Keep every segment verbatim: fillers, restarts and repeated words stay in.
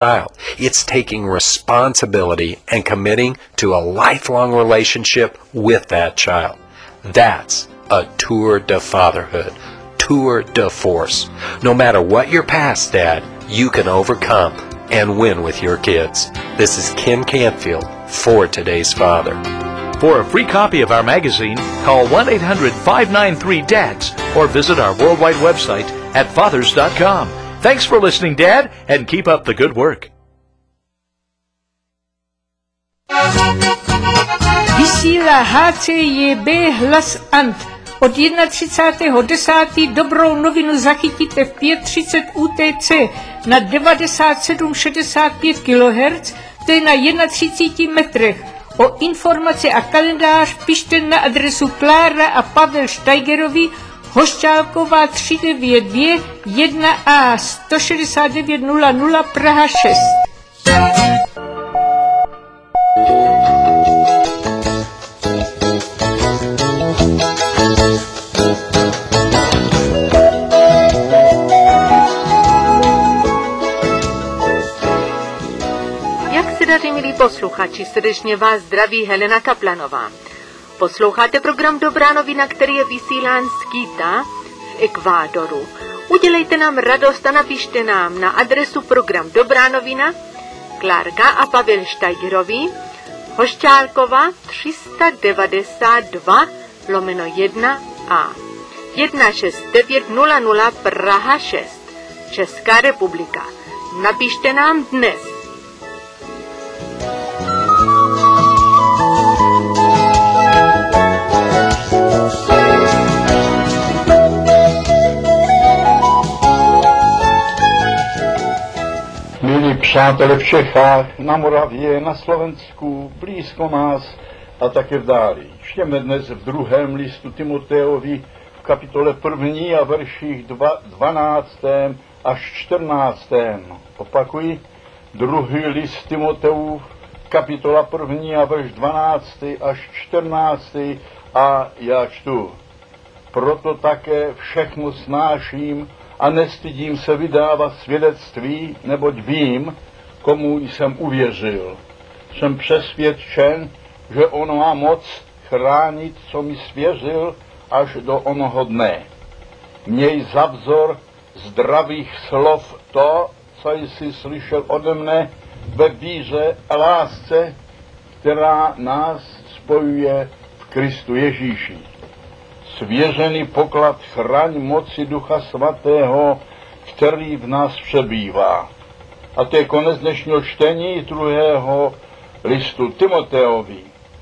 child. It's taking responsibility and committing to a lifelong relationship with that child. That's a tour de fatherhood, tour de force. No matter what your past, Dad, you can overcome and win with your kids. This is Ken Canfield for Today's Father. For a free copy of our magazine, call one eight hundred, five nine three, D A D S or visit our worldwide website at fathers dot com. Thanks for listening, Dad, and keep up the good work. Vysílá H C J B Hlas Ant. Od třicátého prvního desátého dobrou novinu zachytíte v pět třicet U T C na devadesát sedm šedesát pět kilohertzů, to je na třicet jedna metrech. O informace a kalendář pište na adresu Klára a Pavel Steigerovi, Hošťálková tři devět dvě jedna A sto šedesát devět nula nula Praha šest. Jak se daří, milí posluchači, srdečně vás zdraví Helena Kaplanová. Posloucháte program Dobrá novina, který je vysílán z Quita v Ekvádoru. Udělejte nám radost a napište nám na adresu program Dobrá novina, Klárka a Pavel Steigerovi, Hošťálkova tři devadesát dva lomeno jedna A jedna šest devět nula nula Praha šest, Česká republika. Napište nám dnes. Milí přátelé v Čechách, na Moravě, na Slovensku, blízko nás a také v dáli. Čteme dnes v druhém listu Timoteovi v kapitole první a verších dvanáctém až čtrnáctém. Opakuji, druhý list Timoteův, kapitola první a verš dvanáctý až čtrnáctý a já čtu. Proto také všechno snáším a nestydím se vydávat svědectví, neboť vím, komu jsem uvěřil. Jsem přesvědčen, že on má moc chránit, co mi svěřil, až do onoho dne. Měj za vzor zdravých slov to, co jsi slyšel ode mne ve víře a lásce, která nás spojuje v Kristu Ježíši. Svěřený poklad chraň moci Ducha Svatého, který v nás přebývá. A to je konec dnešního čtení druhého listu Timoteovi.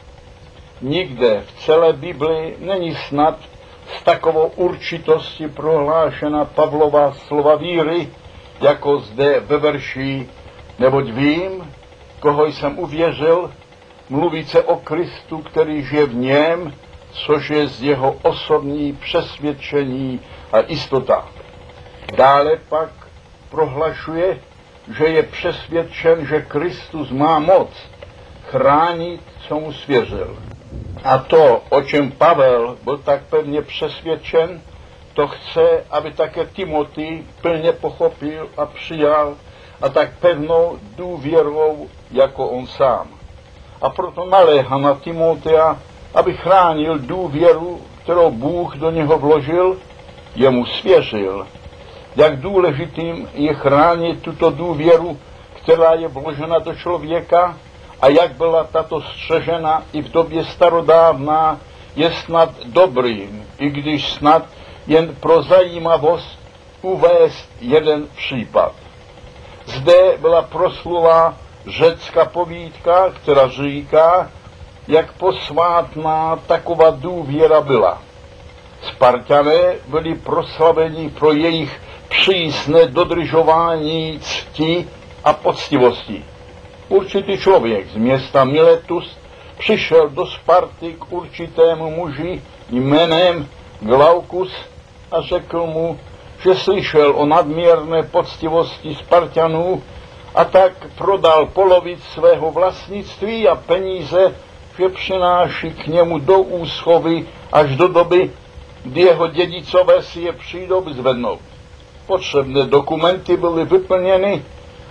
Nikde v celé Bibli není snad s takovou určitostí prohlášena Pavlova slova víry, jako zde ve verši, neboť vím, koho jsem uvěřil, mluví se o Kristu, který žije v něm, což je z jeho osobní přesvědčení a jistota. Dále pak prohlašuje, že je přesvědčen, že Kristus má moc chránit, co mu svěřil. A to, o čem Pavel byl tak pevně přesvědčen, to chce, aby také Timotej plně pochopil a přijal a tak pevnou důvěrou jako on sám. A proto naléhá na Timoteja, aby chránil důvěru, kterou Bůh do něho vložil, jemu svěřil. Jak důležitým je chránit tuto důvěru, která je vložena do člověka, a jak byla tato střežena i v době starodávná, je snad dobrým, i když snad jen pro zajímavost uvést jeden případ. Zde byla proslulá řecká povídka, která říká, jak posvátná taková důvěra byla. Spartané byli proslaveni pro jejich přísné dodržování cti a poctivosti. Určitý člověk z města Miletus přišel do Sparty k určitému muži jménem Glaukus a řekl mu, že slyšel o nadměrné poctivosti Spartanů a tak prodal polovic svého vlastnictví a peníze, že přináší k němu do úschovy až do doby, kdy jeho dědicové si je přijdou vyzvednout. Potřebné dokumenty byly vyplněny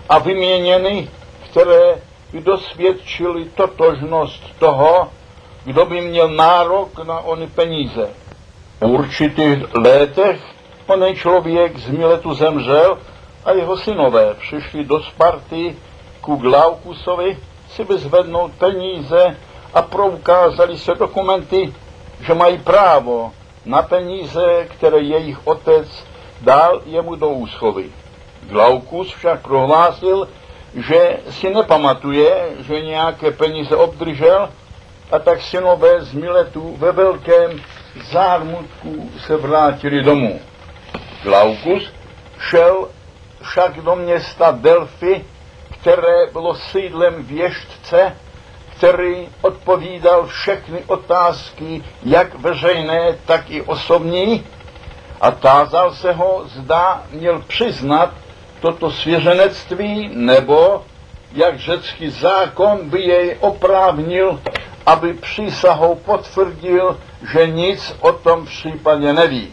a vyměněny, které by dosvědčily totožnost toho, kdo by měl nárok na ony peníze. V určitých letech onen člověk z Miletu zemřel a jeho synové přišli do Sparty ku Glaukusovi si vyzvednout peníze a proukázali se dokumenty, že mají právo na peníze, které jejich otec dal jemu do úschovy. Glaukus však prohlásil, že si nepamatuje, že nějaké peníze obdržel, a tak synové z Miletu ve velkém zármutku se vrátili domů. Glaukus šel však do města Delphi, které bylo sídlem věštce, který odpovídal všechny otázky, jak veřejné, tak i osobní, a tázal se ho, zda měl přiznat toto svěřenectví, nebo jak řecký zákon by jej oprávnil, aby přísahou potvrdil, že nic o tom případě neví.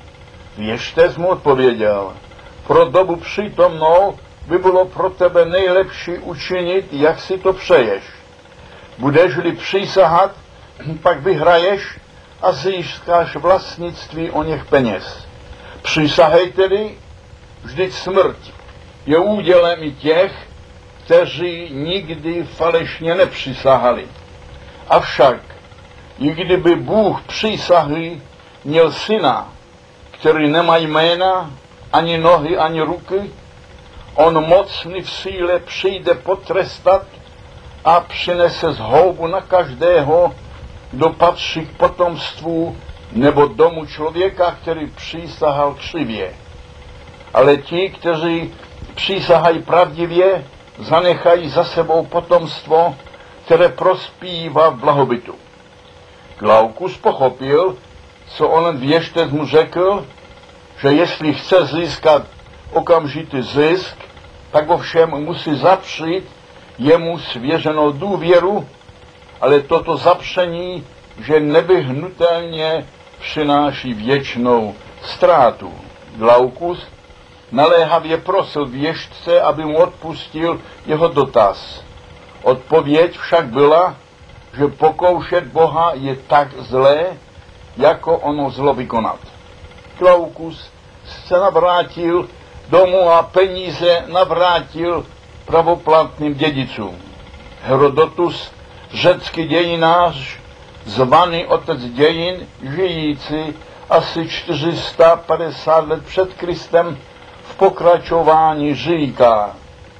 Věštec mu odpověděl: pro dobu přítomnou by bylo pro tebe nejlepší učinit, jak si to přeješ. Budeš-li přísahat, pak vyhraješ a získáš vlastnictví o něch peněz. Přísahej tedy, vždyť smrt je údělem i těch, kteří nikdy falešně nepřísahali. Avšak, i kdyby Bůh přísahy měl syna, který nemá jména, ani nohy, ani ruky, on mocný v síle přijde potrestat a přinese zhoubu na každého, kdo patří k potomstvu nebo domu člověka, který přísahal křivě. Ale ti, kteří přísahají pravdivě, zanechají za sebou potomstvo, které prospívá v blahobytu. Glaukus pochopil, co on věštec mu řekl, že jestli chce získat okamžitý zisk, tak ovšem musí zapřít jemu svěřenou důvěru, ale toto zapření, že nevyhnutelně přináší věčnou ztrátu. Glaukus naléhavě prosil věštce, aby mu odpustil jeho dotaz. Odpověď však byla, že pokoušet Boha je tak zlé, jako ono zlo vykonat. Glaukus se navrátil domů a peníze navrátil pravoplatným dědicům. Herodotus, řecký dějinář, zvaný otec dějin, žijící asi čtyři sta padesát let před Kristem, v pokračování říká: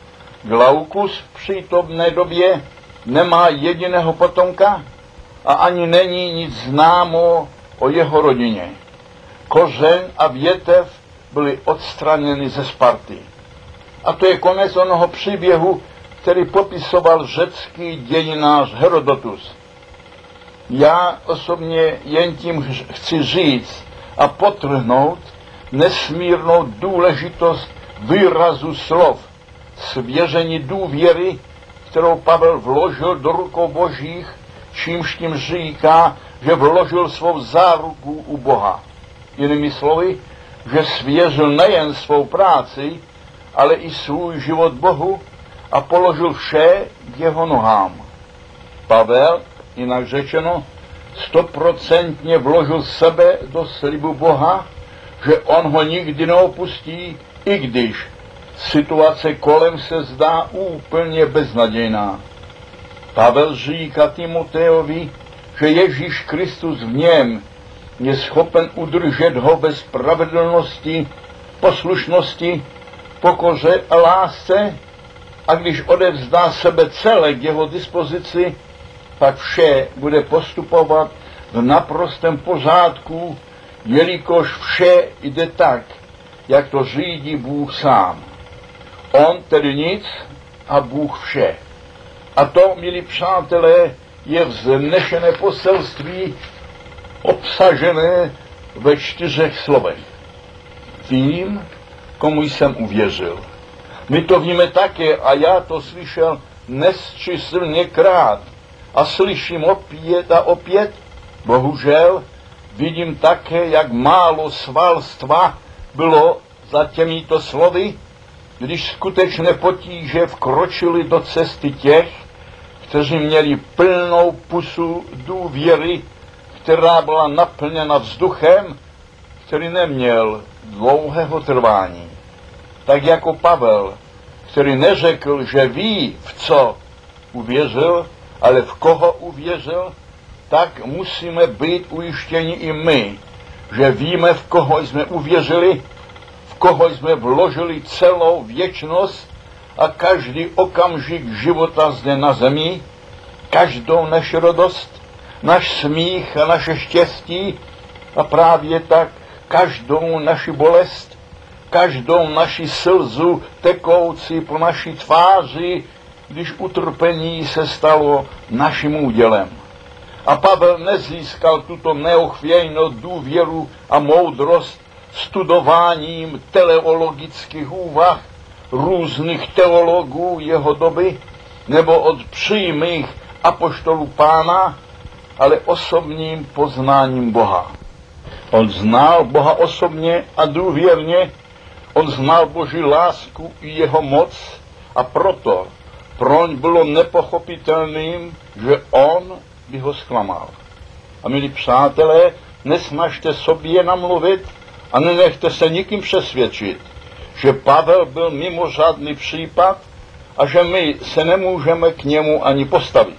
Glaukus v přítomné době nemá jediného potomka a ani není nic známo o jeho rodině. Kořen a větev byly odstraněny ze Sparty. A to je konec onoho příběhu, který popisoval řecký dějinář Herodotus. Já osobně jen tím chci říct a podtrhnout nesmírnou důležitost výrazu slov, svěření důvěry, kterou Pavel vložil do rukou božích, čímž tím říká, že vložil svou záruku u Boha. Jinými slovy, že svěřil nejen svou práci, ale i svůj život Bohu a položil vše k jeho nohám. Pavel, jinak řečeno, stoprocentně vložil sebe do slibu Boha, že on ho nikdy neopustí, i když situace kolem se zdá úplně beznadějná. Pavel říká Timoteovi, že Ježíš Kristus v něm je schopen udržet ho ve spravedlnosti, poslušnosti, pokoře a lásce, a když odevzdá sebe celé k jeho dispozici, pak vše bude postupovat v naprostém pořádku, jelikož vše jde tak, jak to řídí Bůh sám. On tedy nic a Bůh vše. A to, milí přátelé, je vznešené poselství obsažené ve čtyřech slovech. Vím, komu jsem uvěřil. My to víme také a já to slyšel nesčíslněkrát a slyším opět a opět. Bohužel vidím také, jak málo svalstva bylo za těmito slovy, když skutečné potíže vkročily do cesty těch, kteří měli plnou pusu důvěry, která byla naplněna vzduchem, který neměl dlouhého trvání. Tak jako Pavel, který neřekl, že ví, v co uvěřil, ale v koho uvěřil, tak musíme být ujištěni i my, že víme, v koho jsme uvěřili, v koho jsme vložili celou věčnost a každý okamžik života zde na zemi, každou naši radost, náš smích a naše štěstí a právě tak každou naši bolest, každou naši slzu tekoucí po naší tváři, když utrpení se stalo naším údělem. A Pavel nezískal tuto neochvějnou důvěru a moudrost studováním teleologických úvah různých teologů jeho doby nebo od přímých apoštolů Pána, ale osobním poznáním Boha. On znal Boha osobně a důvěrně, on znal Boží lásku i jeho moc a proto pro ň bylo nepochopitelným, že on by ho zklamal. A milí přátelé, nesnažte sobě namluvit a nenechte se nikým přesvědčit, že Pavel byl mimořádný případ a že my se nemůžeme k němu ani postavit.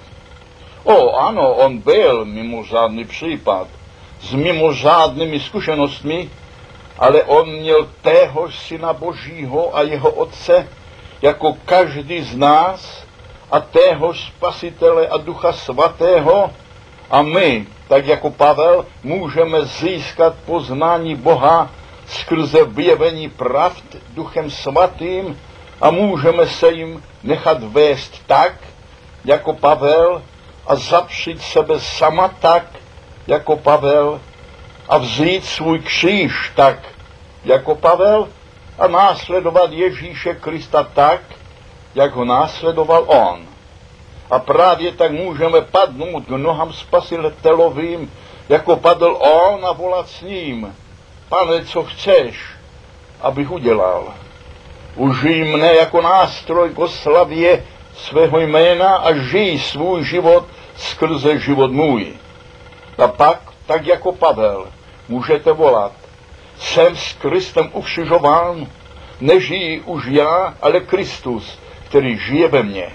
O, ano, on byl mimořádný případ s mimořádnými zkušenostmi, ale on měl téhož Syna Božího a jeho Otce jako každý z nás a téhož Spasitele a Ducha Svatého a my, tak jako Pavel, můžeme získat poznání Boha skrze vyjevení pravd Duchem Svatým a můžeme se jim nechat vést tak, jako Pavel, a zapřít sebe sama tak, jako Pavel, a vzít svůj kříž tak, jako Pavel, a následovat Ježíše Krista tak, jak ho následoval on. A právě tak můžeme padnout k nohám Spasitelovým, jako padl on, a volat s ním: Pane, co chceš, abych udělal? Užij mne jako nástroj k oslavě svého jména a žij svůj život skrze život můj. A pak, tak jako Pavel, můžete volat: jsem s Kristem ukřižován, nežijí už já, ale Kristus, který žije ve mně.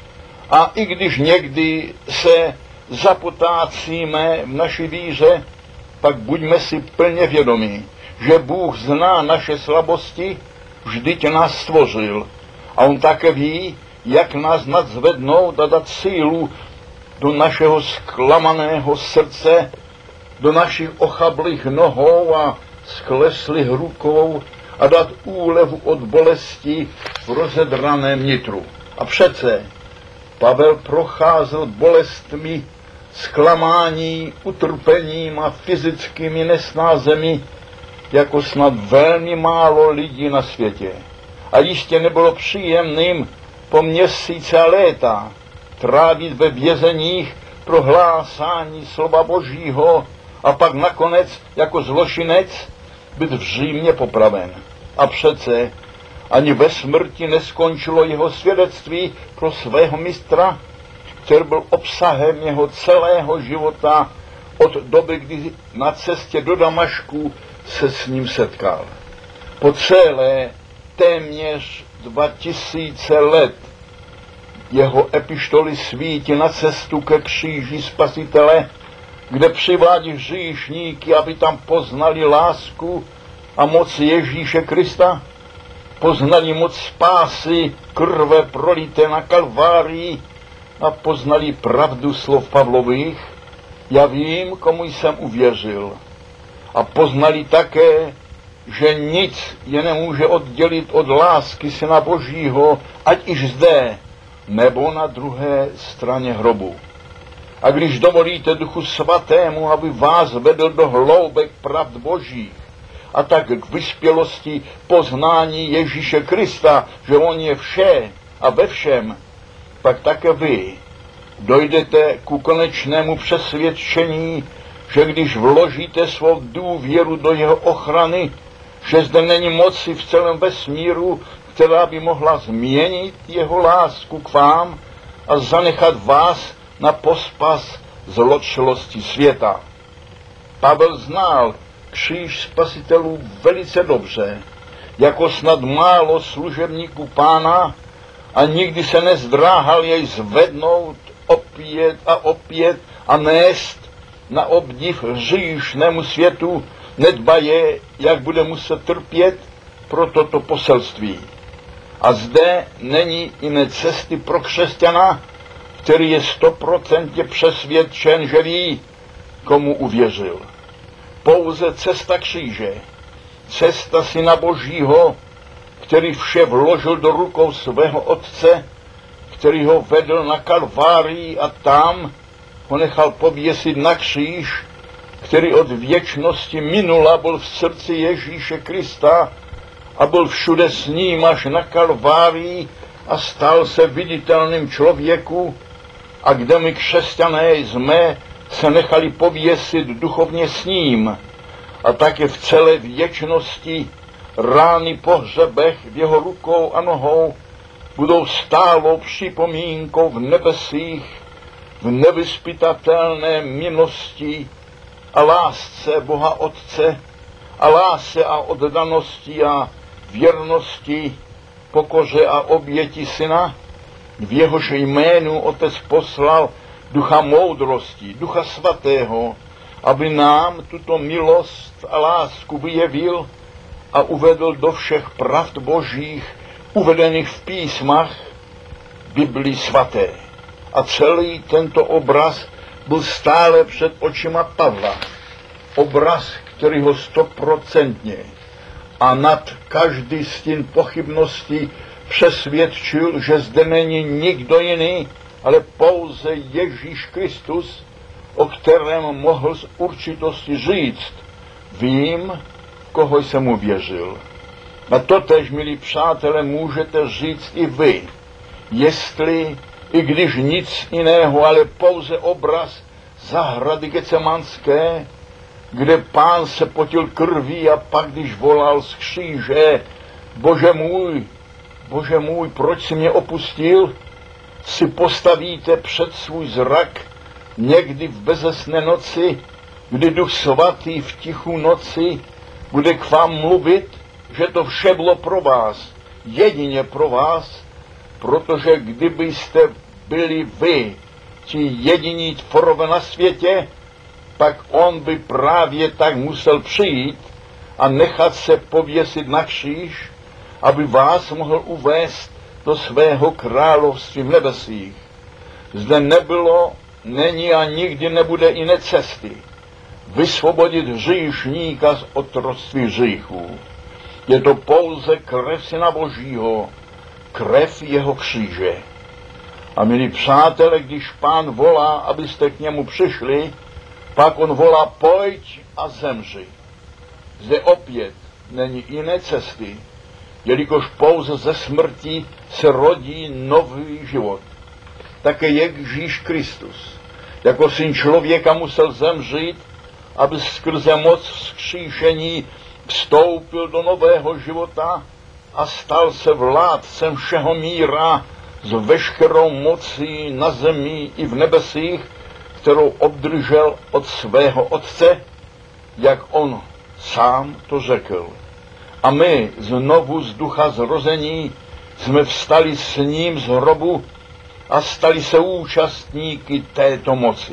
A i když někdy se zapotácíme v naší víře, pak buďme si plně vědomí, že Bůh zná naše slabosti, vždyť nás stvořil. A on také ví, jak nás nadzvednout a dát sílu do našeho zklamaného srdce, do našich ochablých nohou a skleslých rukou a dát úlevu od bolesti v rozedraném nitru. A přece Pavel procházel bolestmi, zklamání, utrpením a fyzickými nesnázemi, jako snad velmi málo lidí na světě. A jistě nebylo příjemným po měsíce a léta trávit ve vězeních pro hlásání slova Božího a pak nakonec jako zločinec být v Římě popraven. A přece ani ve smrti neskončilo jeho svědectví pro svého mistra, který byl obsahem jeho celého života od doby, kdy na cestě do Damašku se s ním setkal. Po celé téměř dva tisíce let jeho epištoly svítí na cestu ke kříži Spasitele, kde přivádí hříšníky, aby tam poznali lásku a moc Ježíše Krista, poznali moc spásy krve prolité na Kalvárii a poznali pravdu slov Pavlových: já vím, komu jsem uvěřil. A poznali také, že nic je nemůže oddělit od lásky Syna Božího, ať již zde, nebo na druhé straně hrobu. A když dovolíte Duchu Svatému, aby vás vedl do hloubek pravd Božích, a tak k vyspělosti poznání Ježíše Krista, že on je vše a ve všem, pak také vy dojdete ku konečnému přesvědčení, že když vložíte svou důvěru do jeho ochrany, že zde není moci v celém vesmíru, která by mohla změnit jeho lásku k vám a zanechat vás na pospas zločlosti světa. Pavel znal kříž spasitelů velice dobře, jako snad málo služebníků Pána, a nikdy se nezdráhal jej zvednout opět a opět a nést na obdiv hříšnému světu, nedbaje, jak bude muset trpět pro toto poselství. A zde není jiné cesty pro křesťana, který je stoprocentně přesvědčen, že ví, komu uvěřil. Pouze cesta kříže, cesta Syna Božího, který vše vložil do rukou svého Otce, který ho vedl na Kalvárii a tam ho nechal pověsit na kříž, který od věčnosti minula byl v srdci Ježíše Krista a byl všude s ním až na Kalvárii a stal se viditelným člověku, a kde my křesťané jsme se nechali pověsit duchovně s ním, a také v celé věčnosti rány po hřebech v jeho rukou a nohou budou stálou připomínkou v nebesích, v nevyzpytatelné milosti a lásce Boha Otce a lásce a oddanosti a věrnosti, pokoře a oběti Syna, v jehož jménu Otec poslal ducha moudrosti, ducha svatého, aby nám tuto milost a lásku vyjevil a uvedl do všech pravd božích, uvedených v písmach Biblii svaté. A celý tento obraz byl stále před očima Pavla. Obraz, který ho stoprocentně a nad každý stín pochybností přesvědčil, že zde není nikdo jiný, ale pouze Ježíš Kristus, o kterém mohl z určitosti říct: vím, koho jsem uvěřil. A totéž, milí přátelé, můžete říct i vy, jestli, i když nic jiného, ale pouze obraz zahrady Getsemanské, kde Pán se potil krví a pak, když volal z kříže: Bože můj, Bože můj, proč jsi mě opustil, si postavíte před svůj zrak někdy v bezesné noci, kdy Duch Svatý v tichou noci bude k vám mluvit, že to vše bylo pro vás, jedině pro vás, protože kdybyste byli vy, ti jediní tvorové na světě, pak on by právě tak musel přijít a nechat se pověsit na kříž, aby vás mohl uvést do svého království v nebesích. Zde nebylo, není a nikdy nebude jiné cesty vysvobodit hříšníka z otroctví hříchů. Je to pouze krev Syna Božího, krev jeho kříže. A milí přátelé, když Pán volá, abyste k němu přišli, pak on volá: pojď a zemři. Zde opět není jiné cesty, jelikož pouze ze smrti se rodí nový život. Také Ježíš Kristus jako syn člověka musel zemřít, aby skrze moc vzkříšení vstoupil do nového života a stal se vládcem všeho míra s veškerou mocí na zemi i v nebesích, kterou obdržel od svého Otce, jak on sám to řekl. A my znovu z ducha zrození jsme vstali s ním z hrobu a stali se účastníky této moci.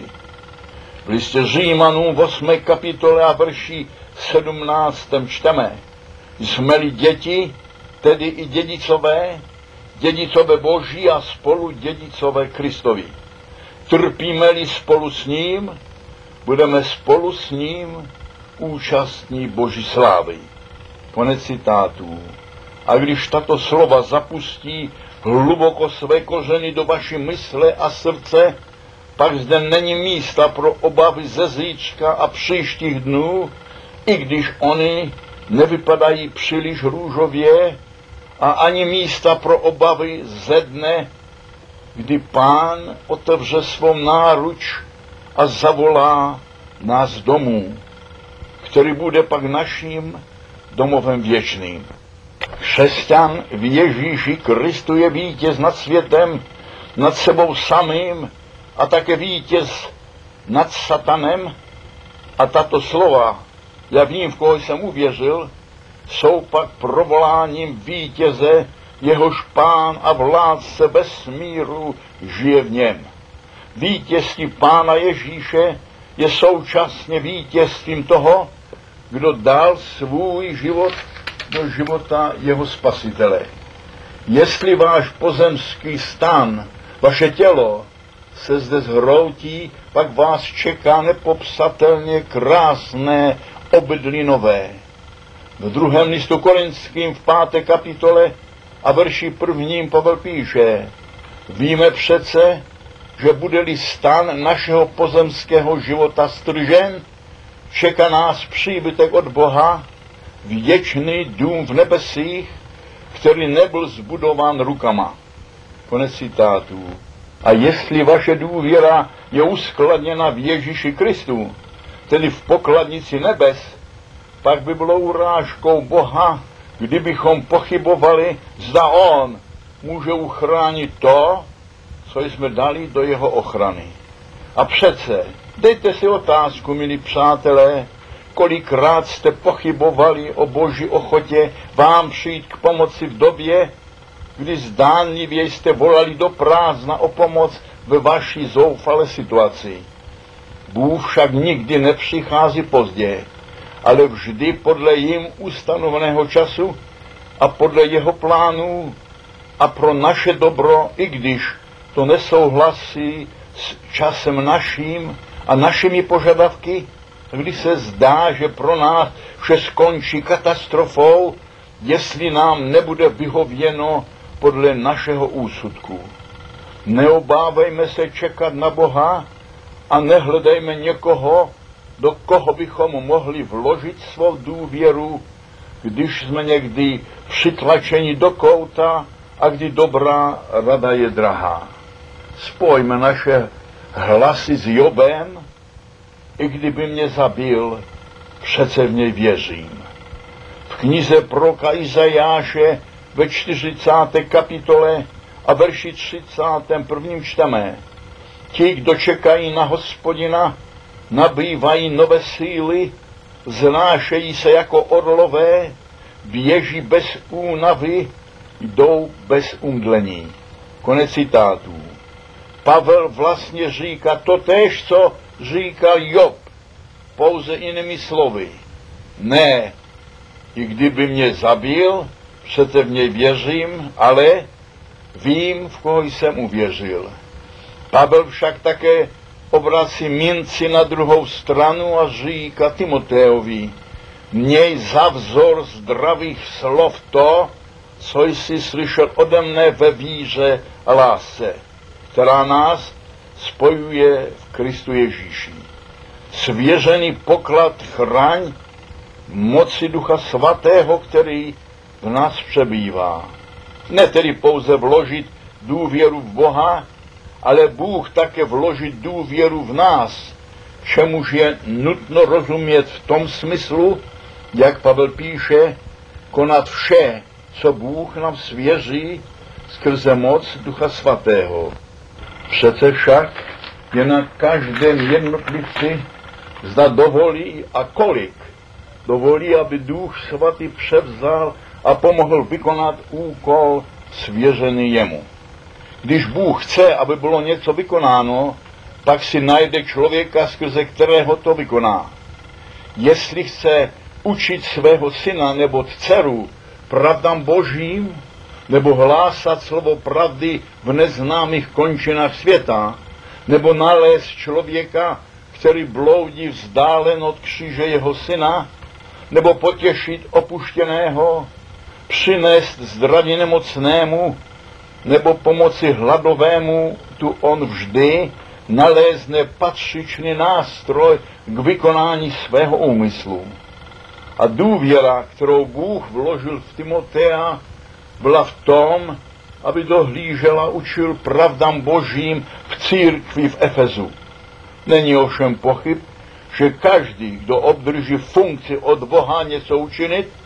V listě Římanům v osmé kapitole a verši sedmnáctém čteme: jsme-li děti, tedy i dědicové, dědicové Boží a spolu dědicové Kristovi. Trpíme-li spolu s ním, budeme spolu s ním účastní Boží slávy. Konec citátů. A když tato slova zapustí hluboko své kořeny do vaší mysle a srdce, pak zde není místa pro obavy ze zítřka a příštích dnů, i když oni nevypadají příliš růžově, a ani místa pro obavy ze dne, kdy Pán otevře svou náruč a zavolá nás domů, který bude pak naším domovem věčným. Křesťan v Ježíši Kristu je vítěz nad světem, nad sebou samým a také vítěz nad satanem. A tato slova, já vím, v koho jsem uvěřil, jsou pak provoláním vítěze, jehož pán a vládce vesmíru žije v něm. Vítězství Pána Ježíše je současně vítězstvím toho, kdo dal svůj život do života jeho spasitele. Jestli váš pozemský stan, vaše tělo se zde zhroutí, pak vás čeká nepopsatelně krásné obydlí nové. V druhém listu Korinským v páté kapitole a verši prvním Pavel píše: víme přece, že bude-li stan našeho pozemského života stržen, čeká nás příbytek od Boha, věčný dům v nebesích, který nebyl zbudován rukama. Konec citátů. A jestli vaše důvěra je uskladněna v Ježíši Kristu, tedy v pokladnici nebes, pak by bylo urážkou Boha, kdybychom pochybovali, zda on může uchránit to, co jsme dali do jeho ochrany. A přece, dejte si otázku, milí přátelé, kolikrát jste pochybovali o Boží ochotě vám přijít k pomoci v době, kdy zdánlivě jste volali do prázdna o pomoc ve vaší zoufalé situaci. Bůh však nikdy nepřichází pozdě, ale vždy podle jim ustanoveného času a podle jeho plánů a pro naše dobro, i když to nesouhlasí s časem naším a našimi požadavky, kdy se zdá, že pro nás vše skončí katastrofou, jestli nám nebude vyhověno podle našeho úsudku. Neobávejme se čekat na Boha a nehledejme někoho, do koho bychom mohli vložit svou důvěru, když jsme někdy přitlačeni do kouta a kdy dobrá rada je drahá. Spojme naše hlasy s Jobem, i kdyby mě zabil, přece v něj věřím. V knize proroka Izajáše ve čtyřicáté kapitole a verši třicátém prvním čteme: ti, kdo čekají na Hospodina, nabývají nové síly, znášejí se jako orlové, běží bez únavy, jdou bez umdlení. Konec citátů. Pavel vlastně říká totéž, co říkal Job, pouze jinými slovy. Ne, i kdyby mě zabil, přece v něj věřím, ale vím, v koho jsem uvěřil. Pavel však také obrací minci na druhou stranu a říká Timoteovi: měj za vzor zdravých slov to, co jsi slyšel ode mne ve víře a lásce, která nás spojuje v Kristu Ježíši. Svěřený poklad chraň v moci Ducha Svatého, který v nás přebývá. Ne tedy pouze vložit důvěru v Boha, ale Bůh také vložit důvěru v nás, čemuž je nutno rozumět v tom smyslu, jak Pavel píše, konat vše, co Bůh nám svěří skrze moc Ducha Svatého. Přece však je na každém jednotlivci, zda dovolí a kolik dovolí, aby Duch Svatý převzal a pomohl vykonat úkol svěřený jemu. Když Bůh chce, aby bylo něco vykonáno, pak si najde člověka, skrze kterého to vykoná. Jestli chce učit svého syna nebo dceru pravdám Božím, nebo hlásat slovo pravdy v neznámých končinách světa, nebo nalézt člověka, který bloudí vzdálen od kříže jeho syna, nebo potěšit opuštěného, přinést zdraví nemocnému, nebo pomoci hladovému, tu on vždy nalézne patřičný nástroj k vykonání svého úmyslu. A důvěra, kterou Bůh vložil v Timotea, byla v tom, aby dohlížela, učil pravdám Božím v církvi v Efezu. Není ovšem pochyb, že každý, kdo obdrží funkci od Boha něco učinit,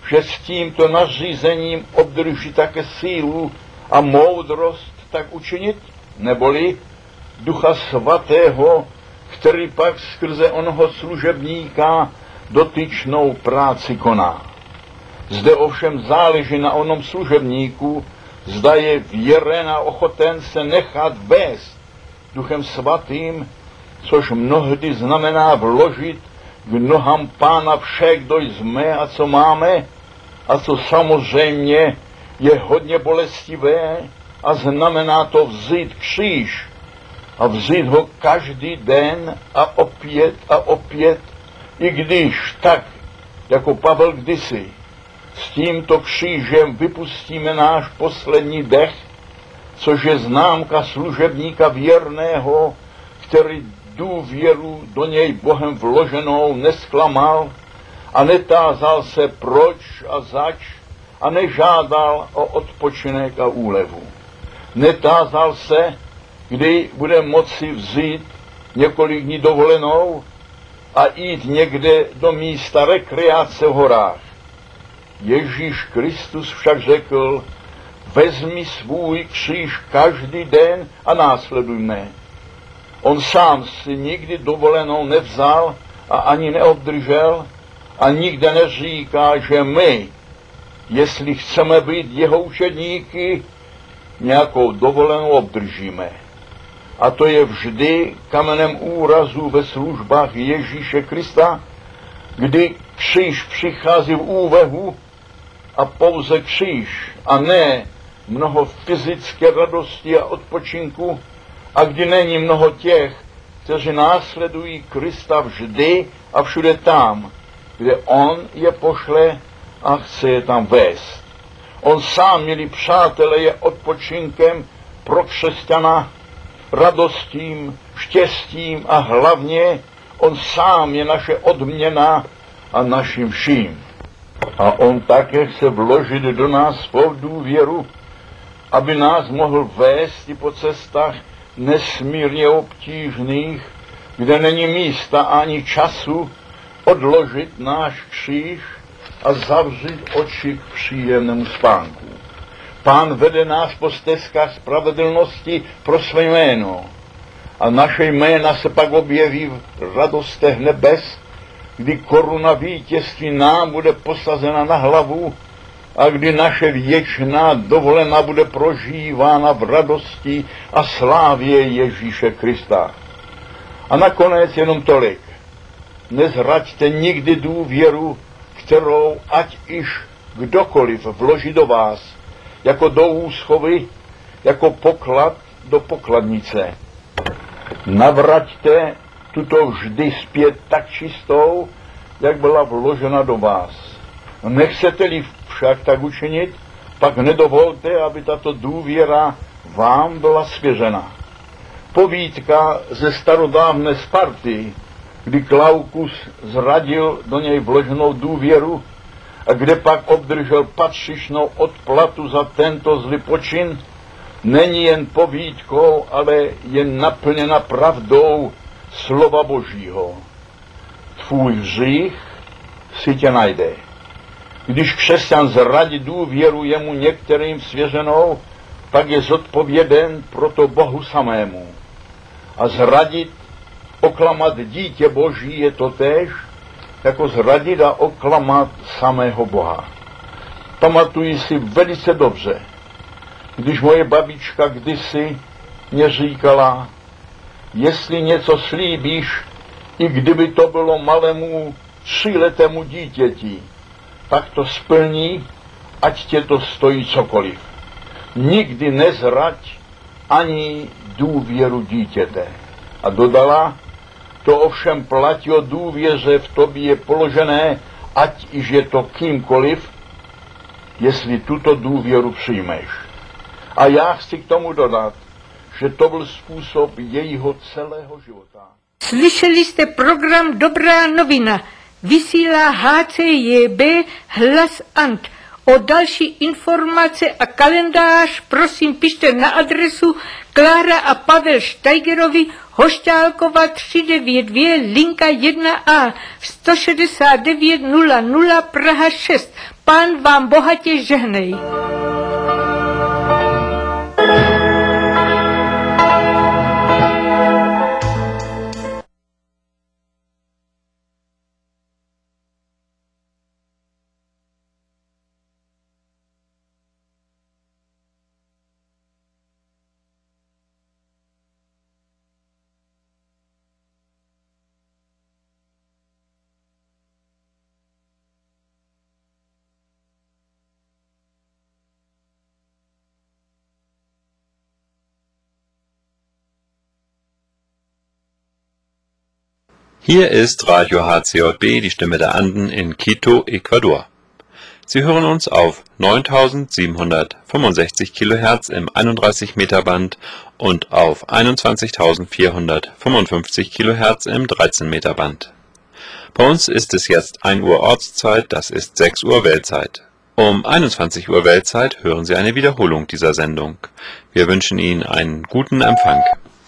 že s tímto nařízením obdrží také sílu a moudrost tak učinit, neboli Ducha Svatého, který pak skrze onoho služebníka dotyčnou práci koná. Zde ovšem záleží na onom služebníku, zda je věren a ochoten se nechat vést Duchem Svatým, což mnohdy znamená vložit k nohám Pána vše, kdo jsme a co máme, a co samozřejmě je hodně bolestivé a znamená to vzít kříž a vzít ho každý den a opět a opět, i když tak, jako Pavel kdysi, s tímto křížem vypustíme náš poslední dech, což je známka služebníka věrného, který důvěru do něj Bohem vloženou nesklamal a netázal se proč a zač a nežádal o odpočinek a úlevu. Netázal se, kdy bude moci vzít několik dní dovolenou a jít někde do místa rekreace v horách. Ježíš Kristus však řekl, vezmi svůj kříž každý den a následuj mne. On sám si nikdy dovolenou nevzal a ani neobdržel a nikde neříká, že my, jestli chceme být jeho učedníky, nějakou dovolenou obdržíme. A to je vždy kamenem úrazu ve službách Ježíše Krista, kdy kříž přichází v úvahu a pouze kříž a ne mnoho fyzické radosti a odpočinku, a kdy není mnoho těch, kteří následují Krista vždy a všude tam, kde on je pošle a chce je tam vést. On sám, milí přátelé, je odpočinkem pro křesťana, radostím, štěstím a hlavně on sám je naše odměna a naším vším. A on také chce vložit do nás svou důvěru, aby nás mohl vést i po cestách nesmírně obtížných, kde není místa ani času odložit náš kříž a zavřít oči k příjemnému spánku. Pán vede nás po stezkách spravedlnosti pro své jméno a naše jména se pak objeví v radostech nebes, kdy koruna vítězství nám bude posazena na hlavu a kdy naše věčná dovolená bude prožívána v radosti a slávě Ježíše Krista. A nakonec jenom tolik. Nezraďte nikdy důvěru, kterou ať iž kdokoliv vloží do vás, jako do úschovy, jako poklad do pokladnice. Navraťte tuto vždy zpět tak čistou, jak byla vložena do vás. Nechcete-li však tak učinit, pak nedovolte, aby tato důvěra vám byla svěřena. Povídka ze starodávné Sparty, kdy Glaukus zradil do něj vloženou důvěru a kde pak obdržel patřičnou odplatu za tento zlý počin, není jen povídkou, ale je naplněna pravdou slova Božího. Tvůj hřích si tě najde. Když křesťan zradí důvěru jemu některým svěřenou, pak je zodpověden proto Bohu samému. A zradit, oklamat dítě Boží je totéž, jako zradit a oklamat samého Boha. Pamatuji si velice dobře, když moje babička kdysi mě říkala, jestli něco slíbíš, i kdyby to bylo malému tříletému dítěti, tak to splní, ať tě to stojí cokoliv. Nikdy nezrať ani důvěru dítěte. A dodala, to ovšem platí o důvěře v tobě položené, ať iž je to kýmkoliv, jestli tuto důvěru přijmeš. A já chci k tomu dodat, že to byl způsob jejího celého života. Slyšeli jste program Dobrá novina. Vysílá H C J B Hlas Ant. O další informace a kalendář prosím pište na adresu Klára a Pavel Steigerovi, Hošťálkova tři devět dvě, linka jedna A, sto šedesát devět nula nula, Praha šest. Pán vám bohatě žehnej. Hier ist Radio H C J B, die Stimme der Anden in Quito, Ecuador. Sie hören uns auf neuntausendsiebenhundertfünfundsechzig Kilohertz im einunddreißig Meter Band und auf einundzwanzigtausendvierhundertfünfundfünfzig Kilohertz im dreizehn Meter Band. Bei uns ist es jetzt ein Uhr Ortszeit, das ist sechs Uhr Weltzeit. Um einundzwanzig Uhr Weltzeit hören Sie eine Wiederholung dieser Sendung. Wir wünschen Ihnen einen guten Empfang.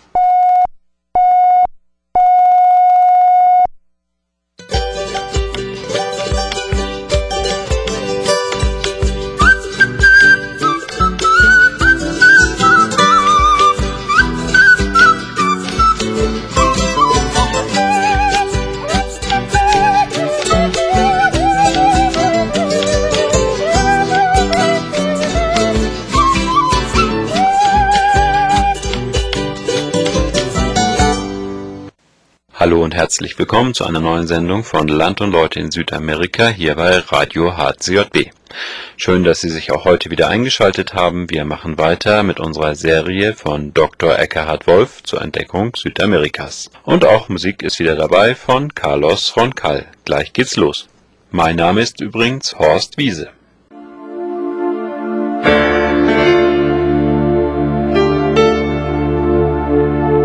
Hallo und herzlich willkommen zu einer neuen Sendung von Land und Leute in Südamerika hier bei Radio H C J B. Schön, dass Sie sich auch heute wieder eingeschaltet haben. Wir machen weiter mit unserer Serie von Doktor Eckhard Wolf zur Entdeckung Südamerikas. Und auch Musik ist wieder dabei von Carlos Roncal. Gleich geht's los. Mein Name ist übrigens Horst Wiese.